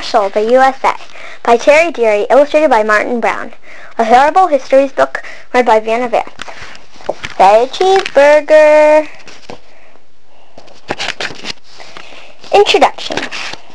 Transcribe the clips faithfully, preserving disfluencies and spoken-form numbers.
Marshall, the U S A, by Terry Deary, illustrated by Martin Brown. A Horrible Histories book read by Vanna Vance. Say cheeseburger. Introduction.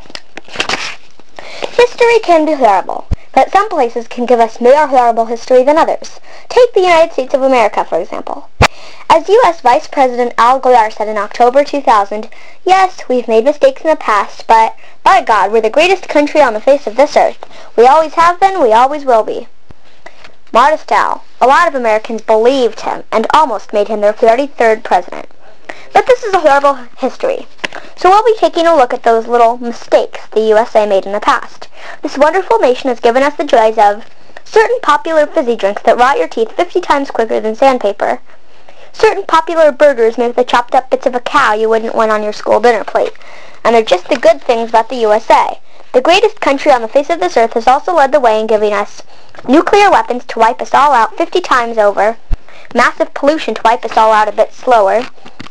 History can be horrible, but some places can give us more horrible history than others. Take the United States of America, for example. As U S Vice President Al Gore said in October two thousand, yes, we've made mistakes in the past, but, by God, we're the greatest country on the face of this earth. We always have been, we always will be. Modest Al. A lot of Americans believed him and almost made him their thirty-third president. But this is a horrible history. So we'll be taking a look at those little mistakes the U S A made in the past. This wonderful nation has given us the joys of certain popular fizzy drinks that rot your teeth fifty times quicker than sandpaper, certain popular burgers made with the chopped up bits of a cow you wouldn't want on your school dinner plate, and they're just the good things about the U S A. The greatest country on the face of this earth has also led the way in giving us nuclear weapons to wipe us all out fifty times over, massive pollution to wipe us all out a bit slower.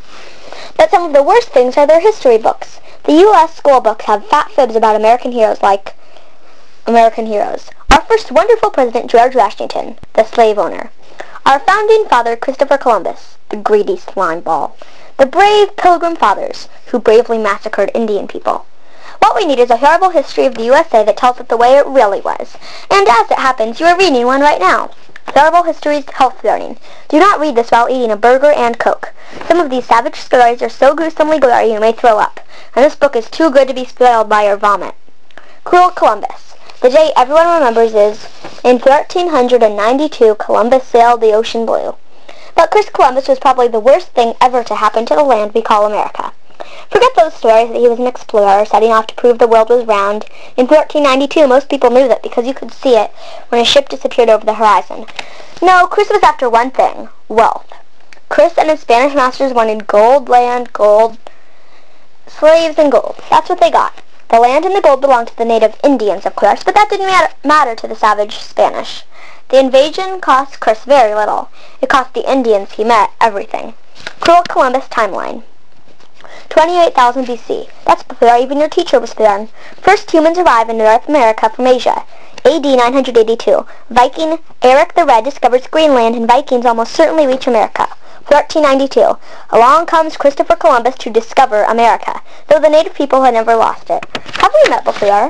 But some of the worst things are their history books. The U S school books have fat fibs about American heroes like American heroes. Our first wonderful president, George Washington, the slave owner. Our founding father, Christopher Columbus, the greedy slime ball. The brave Pilgrim Fathers, who bravely massacred Indian people. What we need is a horrible history of the U S A that tells it the way it really was. And as it happens, you are reading one right now. Horrible Histories Health Warning. Do not read this while eating a burger and Coke. Some of these savage stories are so gruesomely gory you may throw up, and this book is too good to be spoiled by your vomit. Cruel Columbus. The day everyone remembers is, in thirteen ninety-two, Columbus sailed the ocean blue. But Chris Columbus was probably the worst thing ever to happen to the land we call America. Forget those stories that he was an explorer setting off to prove the world was round. In thirteen ninety-two, most people knew that because you could see it when a ship disappeared over the horizon. No, Chris was after one thing, wealth. Chris and his Spanish masters wanted gold, land, gold, slaves, and gold. That's what they got. The land and the gold belonged to the native Indians, of course, but that didn't matter, matter to the savage Spanish. The invasion cost Chris very little. It cost the Indians he met everything. Cruel Columbus timeline. twenty-eight thousand B C. That's before even your teacher was born. First humans arrive in North America from Asia. A D nine hundred eighty-two. Viking Eric the Red discovers Greenland and Vikings almost certainly reach America. fourteen ninety-two. Along comes Christopher Columbus to discover America, though the native people had never lost it. Have we met before?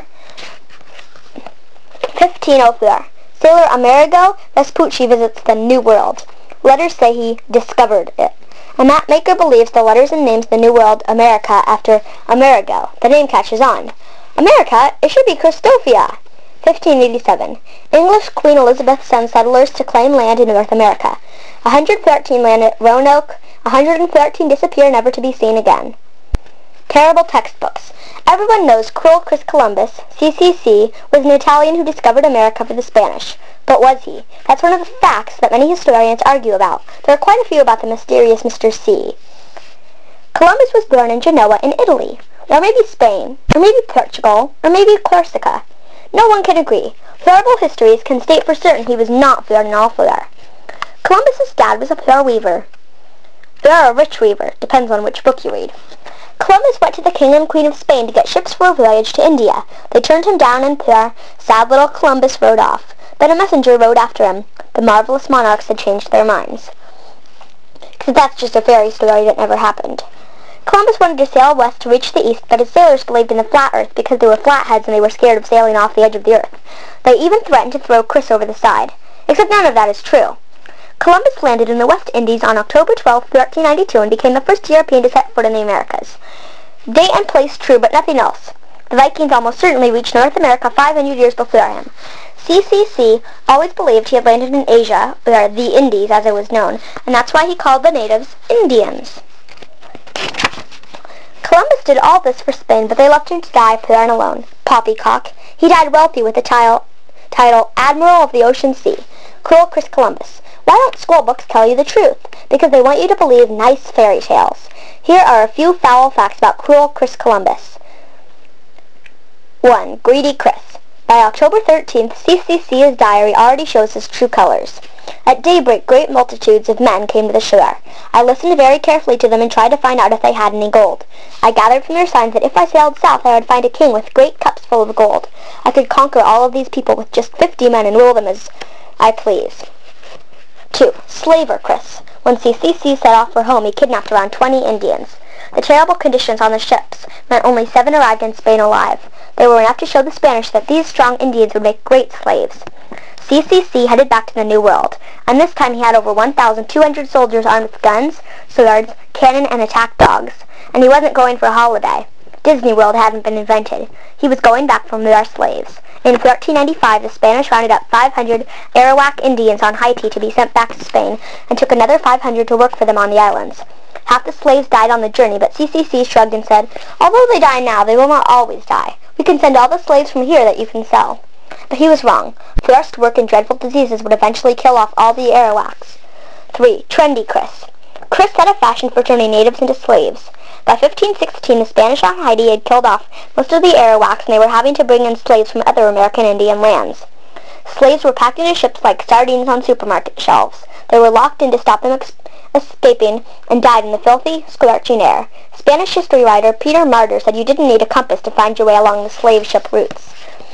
fifteen oh four. Sailor Amerigo Vespucci visits the New World. Letters say he discovered it. A map maker believes the letters and names the New World America after Amerigo. The name catches on. America? It should be Christophia. fifteen eighty-seven. English Queen Elizabeth sends settlers to claim land in North America. one hundred thirteen land at Roanoke. one hundred thirteen disappear never to be seen again. Terrible textbooks. Everyone knows Cruel Chris Columbus, C C C, was an Italian who discovered America for the Spanish. But was he? That's one of the facts that many historians argue about. There are quite a few about the mysterious Mister C. Columbus was born in Genoa in Italy, or maybe Spain, or maybe Portugal, or maybe Corsica. No one can agree. Horrible histories can state for certain he was not born in Alfleur. Columbus's dad was a poor weaver. Or a rich weaver, depends on which book you read. Columbus went to the King and Queen of Spain to get ships for a voyage to India. They turned him down and poor, sad little Columbus rode off. Then a messenger rode after him. The marvelous monarchs had changed their minds. Because that's just a fairy story that never happened. Columbus wanted to sail west to reach the east, but his sailors believed in the flat earth because they were flatheads and they were scared of sailing off the edge of the earth. They even threatened to throw Chris over the side. Except none of that is true. Columbus landed in the West Indies on October twelfth, thirteen ninety-two, and became the first European to set foot in the Americas. Date and place true, but nothing else. The Vikings almost certainly reached North America five hundred years before him. C C C always believed he had landed in Asia, or the Indies as it was known, and that's why he called the natives Indians. Columbus did all this for Spain, but they left him to die poor and alone. Poppycock. He died wealthy with the title, title Admiral of the Ocean Sea. Cruel Chris Columbus. Why don't school books tell you the truth? Because they want you to believe nice fairy tales. Here are a few foul facts about Cruel Chris Columbus. one. Greedy Chris. By October thirteenth, C C C's diary already shows his true colors. At daybreak great multitudes of men came to the shore. I listened very carefully to them and tried to find out if they had any gold. I gathered from their signs that if I sailed south I would find a king with great cups full of gold. I could conquer all of these people with just fifty men and rule them as I please. two. Slaver Chris. When C C C set off for home, he kidnapped around twenty Indians. The terrible conditions on the ships meant only seven arrived in Spain alive. They were enough to show the Spanish that these strong Indians would make great slaves. C C C headed back to the New World, and this time he had over one thousand two hundred soldiers armed with guns, swords, cannon, and attack dogs. And he wasn't going for a holiday. Disney World hadn't been invented. He was going back from their slaves. In fourteen ninety-five, the Spanish rounded up five hundred Arawak Indians on Haiti to be sent back to Spain, and took another five hundred to work for them on the islands. Half the slaves died on the journey, but C C C shrugged and said, "Although they die now, they will not always die. We can send all the slaves from here that you can sell." But he was wrong. Forced work and dreadful diseases would eventually kill off all the Arawaks. three. Trendy Chris. Chris set a fashion for turning natives into slaves. By fifteen sixteen, the Spanish on Haiti had killed off most of the Arawaks, and they were having to bring in slaves from other American Indian lands. Slaves were packed into ships like sardines on supermarket shelves. They were locked in to stop them ex- escaping and died in the filthy, scorching air. Spanish history writer Peter Martyr said you didn't need a compass to find your way along the slave ship routes.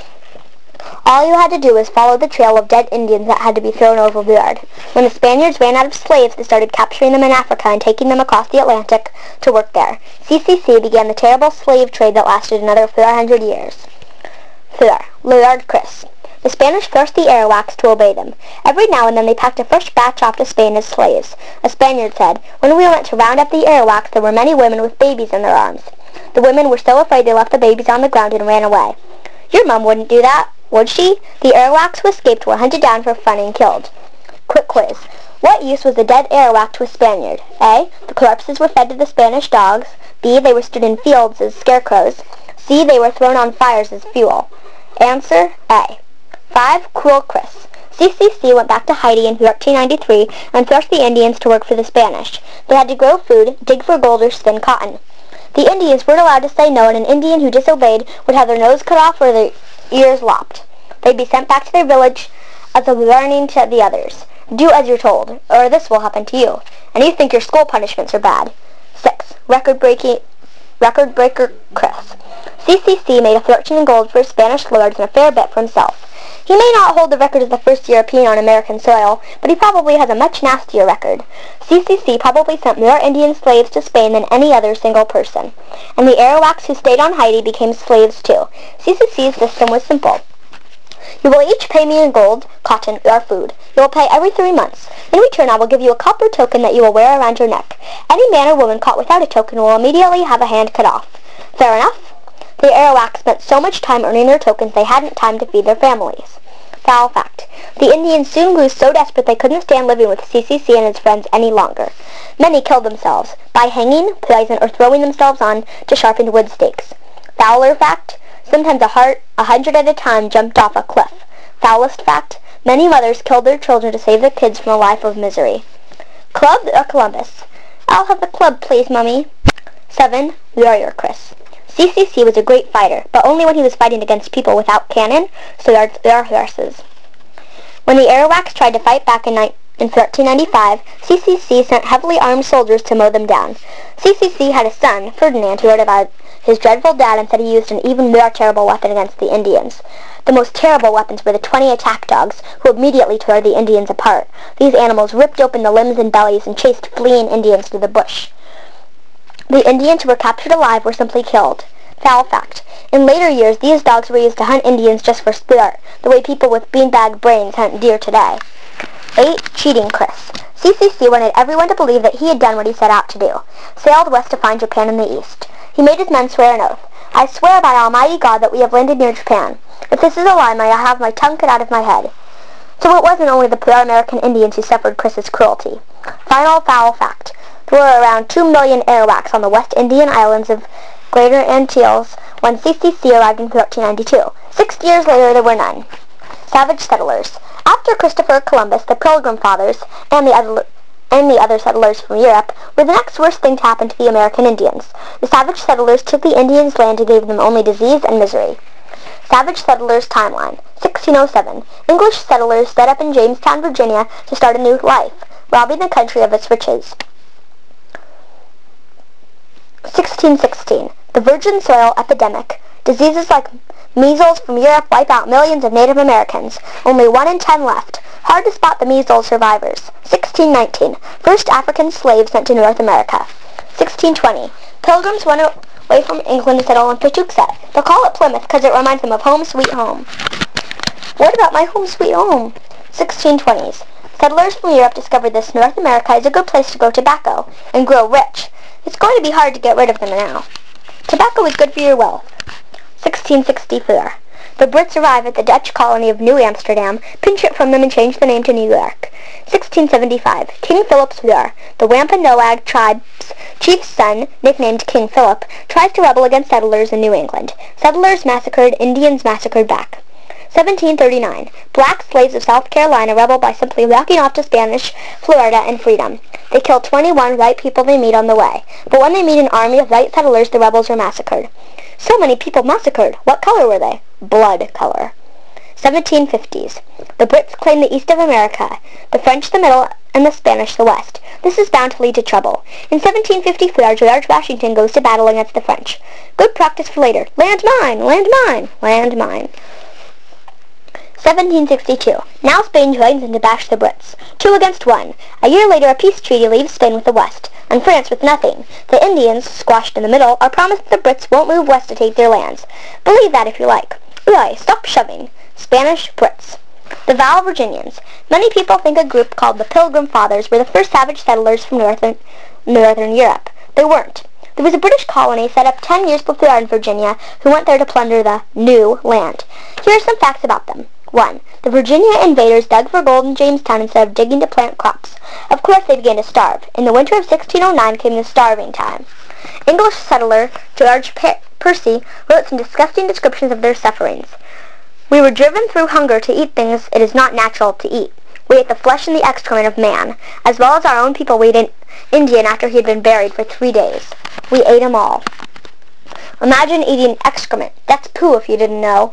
All you had to do was follow the trail of dead Indians that had to be thrown overboard. When the Spaniards ran out of slaves, they started capturing them in Africa and taking them across the Atlantic to work there. C C C began the terrible slave trade that lasted another four hundred years. four. Loyard Chris. The Spanish forced the Arawaks to obey them. Every now and then they packed a fresh batch off to Spain as slaves. A Spaniard said, "When we went to round up the Arawaks, there were many women with babies in their arms. The women were so afraid they left the babies on the ground and ran away." Your mom wouldn't do that, would she? The Arawaks who escaped were hunted down for fun and killed. Quick quiz. What use was a dead Arawak to a Spaniard? A. The corpses were fed to the Spanish dogs. B. They were stood in fields as scarecrows. C. They were thrown on fires as fuel. Answer A. five. Cruel Chris. C C C went back to Haiti in fourteen ninety-three and forced the Indians to work for the Spanish. They had to grow food, dig for gold, or spin cotton. The Indians weren't allowed to say no, and an Indian who disobeyed would have their nose cut off or their ears lopped. They'd be sent back to their village as a warning to the others. Do as you're told, or this will happen to you. And you think your school punishments are bad. six. Record-breaking, record-breaker Chris. C C C made a fortune in gold for his Spanish lords and a fair bit for himself. He may not hold the record as the first European on American soil, but he probably has a much nastier record. C C C probably sent more Indian slaves to Spain than any other single person. And the Arawaks who stayed on Haiti became slaves too. C C C's system was simple. You will each pay me in gold, cotton, or food. You will pay every three months. In return, I will give you a copper token that you will wear around your neck. Any man or woman caught without a token will immediately have a hand cut off. Fair enough? The Arawaks spent so much time earning their tokens they hadn't time to feed their families. Foul fact. The Indians soon grew so desperate they couldn't stand living with C C C and his friends any longer. Many killed themselves by hanging, poison, or throwing themselves on to sharpened wood stakes. Fouler fact. Sometimes a heart, a hundred at a time, jumped off a cliff. Foulest fact. Many mothers killed their children to save their kids from a life of misery. Club or Columbus? I'll have the club, please, Mummy. seven. Warrior Chris. C C C was a great fighter, but only when he was fighting against people without cannon, swords, or horses. When the Arawaks tried to fight back in, in fourteen ninety-five, C C C sent heavily armed soldiers to mow them down. C C C had a son, Ferdinand, who wrote about his dreadful dad and said he used an even more terrible weapon against the Indians. The most terrible weapons were the twenty attack dogs, who immediately tore the Indians apart. These animals ripped open the limbs and bellies and chased fleeing Indians through the bush. The Indians who were captured alive were simply killed. Foul fact. In later years, these dogs were used to hunt Indians just for sport, the way people with beanbag brains hunt deer today. eight. Cheating Chris. C C C wanted everyone to believe that he had done what he set out to do. Sailed west to find Japan in the east. He made his men swear an oath. "I swear by Almighty God that we have landed near Japan. If this is a lie, may I have my tongue cut out of my head." So it wasn't only the poor American Indians who suffered Chris's cruelty. Final foul fact. There were around two million Arawaks on the West Indian islands of Greater Antilles when C C C arrived in fourteen ninety-two. Sixty years later, there were none. Savage settlers. After Christopher Columbus, the Pilgrim Fathers, and the other and the other settlers from Europe were the next worst thing to happen to the American Indians. The savage settlers took the Indians' land and gave them only disease and misery. Savage Settlers Timeline. sixteen oh seven. English settlers set up in Jamestown, Virginia to start a new life, robbing the country of its riches. sixteen sixteen. The virgin soil epidemic. Diseases like measles from Europe wipe out millions of Native Americans. Only one in ten left. Hard to spot the measles survivors. sixteen nineteen. First African slave sent to North America. sixteen twenty. Pilgrims went away from England to settle in Patuxet. They'll call it Plymouth because it reminds them of home sweet home. What about my home sweet home? sixteen twenties. Settlers from Europe discovered this North America is a good place to grow tobacco and grow rich. It's going to be hard to get rid of them now. Tobacco is good for your wealth. sixteen sixty-four. The Brits arrive at the Dutch colony of New Amsterdam, pinch it from them and change the name to New York. sixteen seventy-five. King Philip's War. The Wampanoag tribe's chief's son, nicknamed King Philip, tries to rebel against settlers in New England. Settlers massacred, Indians massacred back. seventeen thirty-nine. Black slaves of South Carolina rebel by simply walking off to Spanish Florida and freedom. They kill twenty-one white people they meet on the way. But when they meet an army of white settlers, the rebels are massacred. So many people massacred. What color were they? Blood color. seventeen fifties. The Brits claim the east of America, the French the middle, and the Spanish the west. This is bound to lead to trouble. In seventeen fifty-four, George Washington goes to battle against the French. Good practice for later. Land mine! Land mine! Land mine! seventeen sixty-two. Now Spain joins in to bash the Brits. Two against one. A year later, a peace treaty leaves Spain with the West, and France with nothing. The Indians, squashed in the middle, are promised the Brits won't move west to take their lands. Believe that if you like. Oi, stop shoving. Spanish Brits. The Val Virginians. Many people think a group called the Pilgrim Fathers were the first savage settlers from northern, northern Europe. They weren't. There was a British colony set up ten years before in Virginia who went there to plunder the new land. Here are some facts about them. one. The Virginia invaders dug for gold in Jamestown instead of digging to plant crops. Of course they began to starve. In the winter of sixteen oh nine came the starving time. English settler George Pe- Percy wrote some disgusting descriptions of their sufferings. We were driven through hunger to eat things it is not natural to eat. We ate the flesh and the excrement of man, as well as our own people we ate an Indian after he had been buried for three days. We ate 'em all. Imagine eating excrement. That's poo if you didn't know.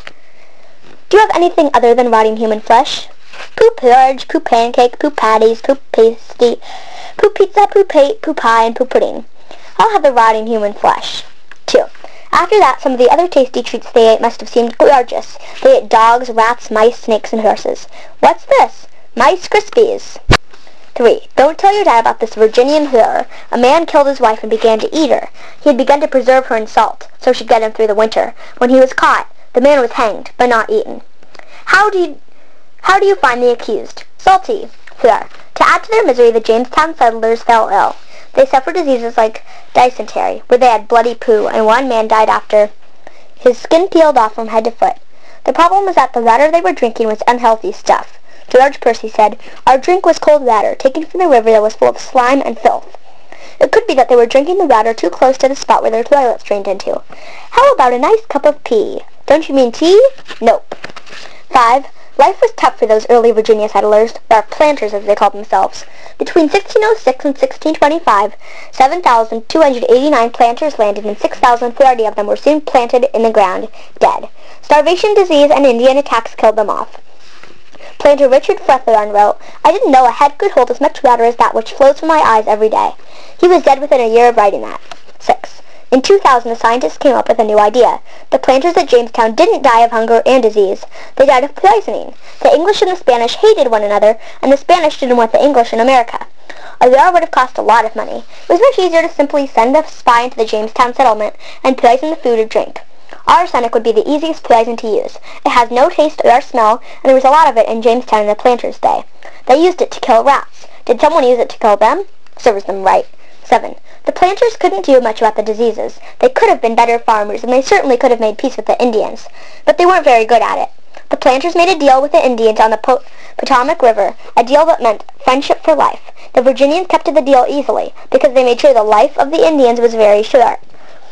Do you have anything other than rotting human flesh? Poo porridge, poo pancake, poo patties, poo pasty, poo pizza, poo pa- poo pie, and poo pudding. I'll have the rotting human flesh. two. After that, some of the other tasty treats they ate must have seemed gorgeous. They ate dogs, rats, mice, snakes, and horses. What's this? Mice Krispies. three. Don't tell your dad about this Virginian horror. A man killed his wife and began to eat her. He had begun to preserve her in salt, so she'd get him through the winter. When he was caught, the man was hanged, but not eaten. How do you, how do you find the accused? Salty. four. To add to their misery, the Jamestown settlers fell ill. They suffered diseases like dysentery, where they had bloody poo, and one man died after his skin peeled off from head to foot. The problem was that the water they were drinking was unhealthy stuff. George Percy said, "Our drink was cold water, taken from the river that was full of slime and filth." It could be that they were drinking the water too close to the spot where their toilets drained into. How about a nice cup of tea? Don't you mean tea? Nope. five. Life was tough for those early Virginia settlers, or planters as they called themselves. Between sixteen oh six and sixteen twenty-five, seven thousand two hundred eighty-nine planters landed and six thousand forty of them were soon planted in the ground, dead. Starvation, disease, and Indian attacks killed them off. Planter Richard Frethorn wrote, "I didn't know a head could hold as much water as that which flows from my eyes every day." He was dead within a year of writing that. six. In two thousand, a scientist came up with a new idea. The planters at Jamestown didn't die of hunger and disease. They died of poisoning. The English and the Spanish hated one another, and the Spanish didn't want the English in America. A war would have cost a lot of money. It was much easier to simply send a spy into the Jamestown settlement and poison the food or drink. Arsenic would be the easiest poison to use. It has no taste or smell, and there was a lot of it in Jamestown in the planters' day. They used it to kill rats. Did someone use it to kill them? Serves them right. seven. The planters couldn't do much about the diseases. They could have been better farmers, and they certainly could have made peace with the Indians. But they weren't very good at it. The planters made a deal with the Indians on the po- Potomac River, a deal that meant friendship for life. The Virginians kept to the deal easily, because they made sure the life of the Indians was very short.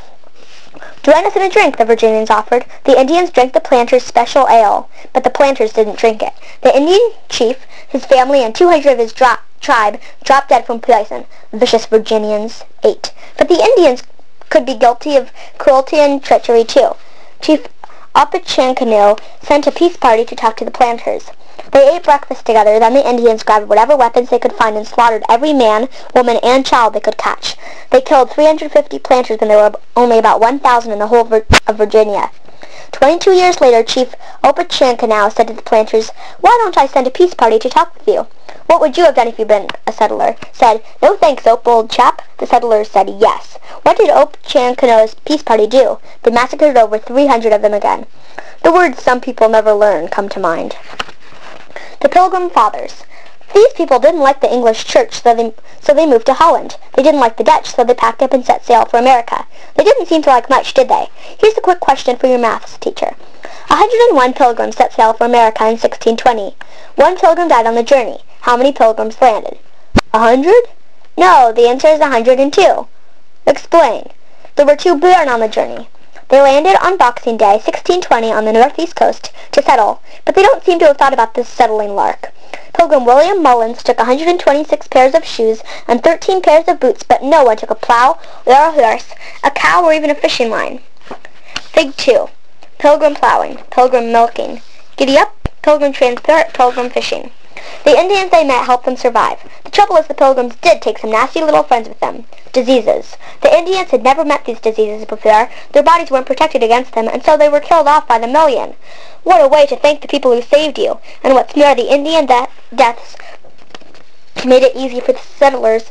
"Join us in a drink," the Virginians offered. The Indians drank the planters' special ale, but the planters didn't drink it. The Indian chief, his family, and two hundred of his dro- tribe dropped dead from poison. Vicious Virginians. eight. But the Indians could be guilty of cruelty and treachery too. Chief Opechancanough sent a peace party to talk to the planters. They ate breakfast together, then the Indians grabbed whatever weapons they could find and slaughtered every man, woman, and child they could catch. They killed three hundred fifty planters when there were only about one thousand in the whole of Virginia. Twenty-two years later, Chief Opechancanough said to the planters, "Why don't I send a peace party to talk with you?" "What would you have done if you'd been a settler?" Said, "No thanks, Ope, old chap." The settlers said yes. What did Opechancanoug's peace party do? They massacred over three hundred of them again. The words "some people never learn" come to mind. The Pilgrim Fathers. These people didn't like the English church, so they, so they moved to Holland. They didn't like the Dutch, so they packed up and set sail for America. They didn't seem to like much, did they? Here's a quick question for your maths teacher. one hundred one pilgrims set sail for America in sixteen twenty. One pilgrim died on the journey. How many pilgrims landed? A hundred? No, the answer is one hundred two. Explain. There were two born on the journey. They landed on Boxing Day, sixteen twenty, on the northeast coast to settle, but they don't seem to have thought about this settling lark. Pilgrim William Mullins took one hundred twenty-six pairs of shoes and thirteen pairs of boots, but no one took a plow or a horse, a cow, or even a fishing line. Fig two. Pilgrim plowing, pilgrim milking. Giddy up, pilgrim transport, pilgrim fishing. The Indians they met helped them survive. The trouble is the pilgrims did take some nasty little friends with them. Diseases. The Indians had never met these diseases before. Their bodies weren't protected against them, and so they were killed off by the million. What a way to thank the people who saved you. And what's more, the Indian de- deaths made it easy for the settlers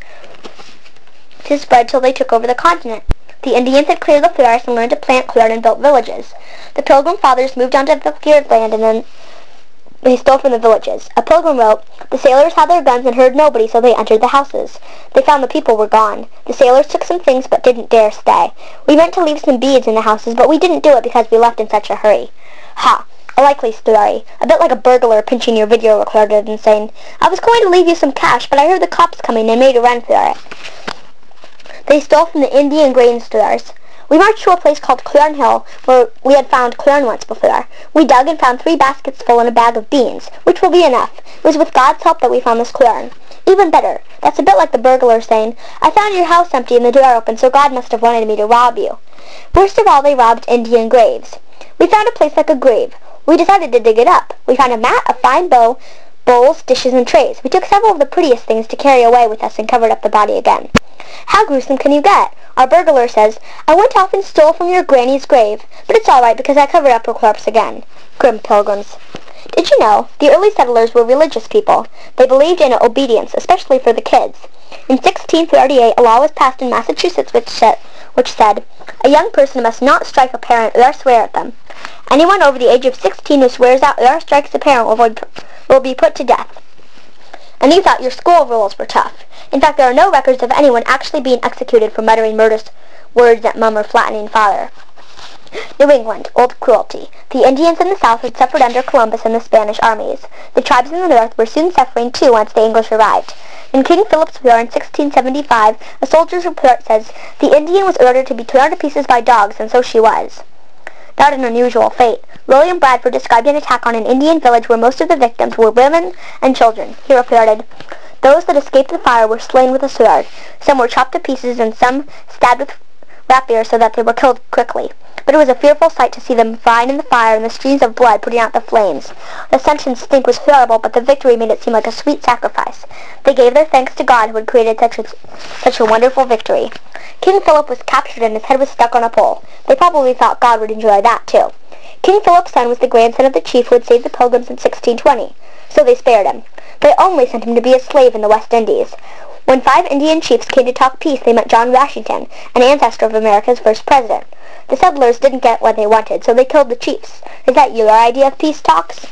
to spread till they took over the continent. The Indians had cleared the forests and learned to plant, clear, and built villages. The Pilgrim Fathers moved onto the cleared land, and then they stole from the villages. A pilgrim wrote, "The sailors had their guns and heard nobody, so they entered the houses. They found the people were gone. The sailors took some things but didn't dare stay. We meant to leave some beads in the houses, but we didn't do it because we left in such a hurry." Ha! A likely story. A bit like a burglar pinching your video recorder and saying, "I was going to leave you some cash, but I heard the cops coming and made a run for it." They stole from the Indian grain stores. We marched to a place called Clearn Hill, where we had found clearn once before. We dug and found three baskets full and a bag of beans, which will be enough. It was with God's help that we found this clearing. Even better. That's a bit like the burglar saying, "I found your house empty and the door open, so God must have wanted me to rob you." Worst of all, they robbed Indian graves. We found a place like a grave. We decided to dig it up. We found a mat, a fine bow, bowls, dishes, and trays. We took several of the prettiest things to carry away with us and covered up the body again. How gruesome can you get? Our burglar says, "I went off and stole from your granny's grave, but it's all right because I covered up her corpse again." Grim pilgrims. Did you know the early settlers were religious people? They believed in obedience, especially for the kids. In sixteen thirty-eight, a law was passed in Massachusetts which said, which said, "A young person must not strike a parent or swear at them. Anyone over the age of sixteen who swears out or strikes a parent will, will be put to death." And you thought your school rules were tough. In fact, there are no records of anyone actually being executed for muttering murderous words at mum or flattening father. New England, old cruelty. The Indians in the South had suffered under Columbus and the Spanish armies. The tribes in the North were soon suffering too once the English arrived. In King Philip's War in sixteen seventy-five, a soldier's report says, "The Indian was ordered to be torn to pieces by dogs, and so she was." Not an unusual fate. William Bradford described an attack on an Indian village where most of the victims were women and children. He reported, "Those that escaped the fire were slain with a sword. Some were chopped to pieces and some stabbed with rapiers so that they were killed quickly. But it was a fearful sight to see them frying in the fire and the streams of blood putting out the flames. The stench and stink was horrible, but the victory made it seem like a sweet sacrifice. They gave their thanks to God who had created such a, such a wonderful victory." King Philip was captured and his head was stuck on a pole. They probably thought God would enjoy that too. King Philip's son was the grandson of the chief who had saved the Pilgrims in sixteen twenty, so they spared him. They only sent him to be a slave in the West Indies. When five Indian chiefs came to talk peace, they met John Washington, an ancestor of America's first president. The settlers didn't get what they wanted, so they killed the chiefs. Is that your idea of peace talks?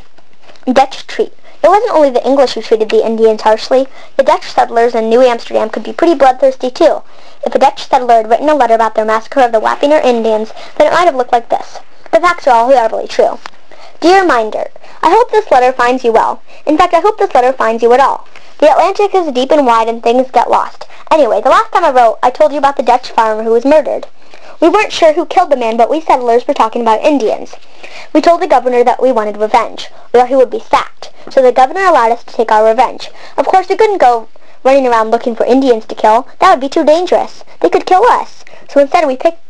Dutch treat. It wasn't only the English who treated the Indians harshly. The Dutch settlers in New Amsterdam could be pretty bloodthirsty too. If a Dutch settler had written a letter about their massacre of the Wappinger Indians, then it might have looked like this. The facts are all horribly true. Dear Minder, I hope this letter finds you well. In fact, I hope this letter finds you at all. The Atlantic is deep and wide and things get lost. Anyway, the last time I wrote, I told you about the Dutch farmer who was murdered. We weren't sure who killed the man, but we settlers were talking about Indians. We told the governor that we wanted revenge, or he would be sacked. So the governor allowed us to take our revenge. Of course, we couldn't go running around looking for Indians to kill. That would be too dangerous. They could kill us. So instead we picked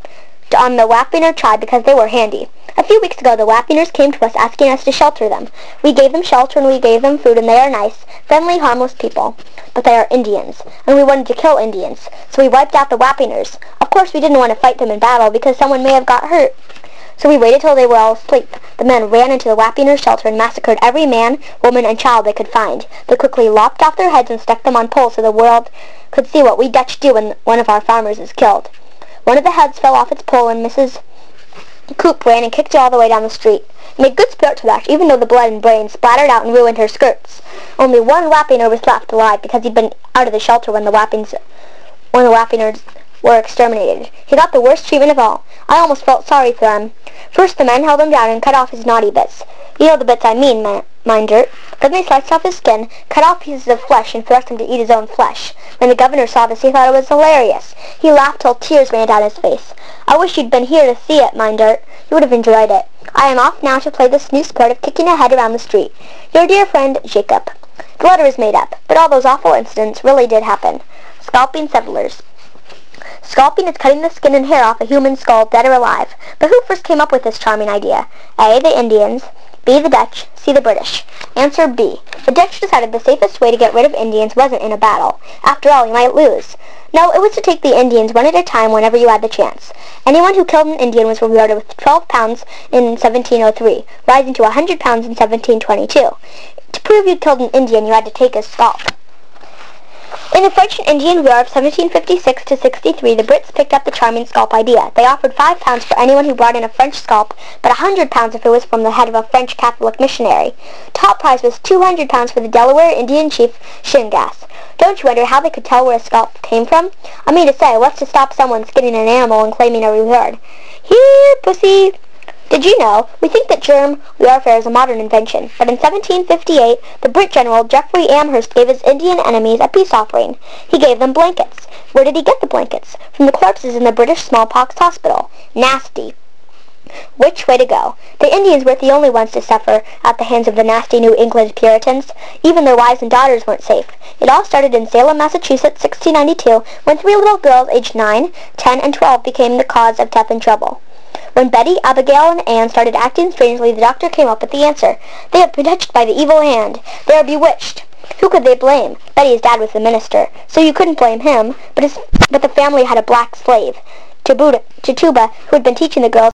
on the Wappinger tribe because they were handy. A few weeks ago, the Wappingers came to us asking us to shelter them. We gave them shelter and we gave them food, and they are nice, friendly, harmless people. But they are Indians, and we wanted to kill Indians, so we wiped out the Wappingers. Of course, we didn't want to fight them in battle because someone may have got hurt. So we waited till they were all asleep. The men ran into the Wappingers' shelter and massacred every man, woman, and child they could find. They quickly lopped off their heads and stuck them on poles so the world could see what we Dutch do when one of our farmers is killed. One of the heads fell off its pole, and Missus Coop ran and kicked it all the way down the street. It made good sport to watch, even though the blood and brains splattered out and ruined her skirts. Only one Wappinger was left alive because he'd been out of the shelter when the Wappings, when the Wappingers were exterminated. He got the worst treatment of all. I almost felt sorry for him. First the men held him down and cut off his naughty bits. You know the bits I mean, mind dirt. Then they sliced off his skin, cut off pieces of flesh, and forced him to eat his own flesh. When the governor saw this, he thought it was hilarious. He laughed till tears ran down his face. I wish you'd been here to see it, mind dirt. You would have enjoyed it. I am off now to play this new sport of kicking a head around the street. Your dear friend, Jacob. The letter is made up, but all those awful incidents really did happen. Scalping settlers. Scalping is cutting the skin and hair off a human skull, dead or alive. But who first came up with this charming idea? A. The Indians. B. The Dutch. C. The British. Answer B. The Dutch decided the safest way to get rid of Indians wasn't in a battle. After all, you might lose. No, it was to take the Indians one at a time whenever you had the chance. Anyone who killed an Indian was rewarded with twelve pounds in seventeen oh three, rising to one hundred pounds in seventeen twenty-two. To prove you killed an Indian, you had to take his scalp. In the French and Indian War of seventeen fifty-six to sixty-three, the Brits picked up the charming scalp idea. They offered five pounds for anyone who brought in a French scalp, but a hundred pounds if it was from the head of a French Catholic missionary. Top prize was two hundred pounds for the Delaware Indian chief Shingas. Don't you wonder how they could tell where a scalp came from? I mean to say, what's to stop someone skinning an animal and claiming a reward? Here, pussy! Did you know? We think that germ warfare is a modern invention, but in seventeen fifty-eight, the Brit general Geoffrey Amherst gave his Indian enemies a peace offering. He gave them blankets. Where did he get the blankets? From the corpses in the British smallpox hospital. Nasty. Which way to go? The Indians weren't the only ones to suffer at the hands of the nasty New England Puritans. Even their wives and daughters weren't safe. It all started in Salem, Massachusetts, sixteen ninety-two, when three little girls aged nine, ten, and twelve became the cause of death and trouble. When Betty, Abigail, and Anne started acting strangely, the doctor came up with the answer. They have been touched by the evil hand. They are bewitched. Who could they blame? Betty's dad was the minister, so you couldn't blame him, but, his, but the family had a black slave, Tuba, who had been teaching the girls